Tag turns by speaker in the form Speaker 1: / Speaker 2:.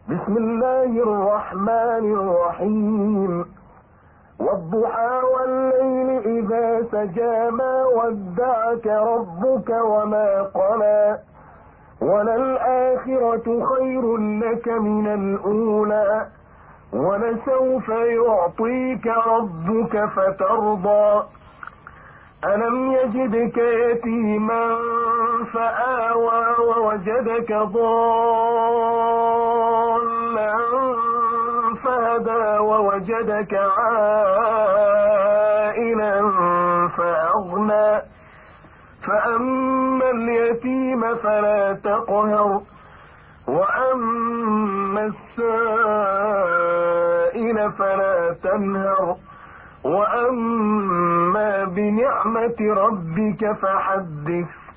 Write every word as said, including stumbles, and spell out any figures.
Speaker 1: بسم الله الرحمن الرحيم. والضحى والليل إذا سجى ما ودعك ربك وما قلى وللآخرة خير لك من الأولى ولسوف يعطيك ربك فترضى ألم يجدك يتيما فآوى ووجدك ضالا فهدى ووجدك عائلا فأغنى فأما اليتيم فلا تقهر وأما السائل فلا تنهر وأما بنعمة ربك فحدث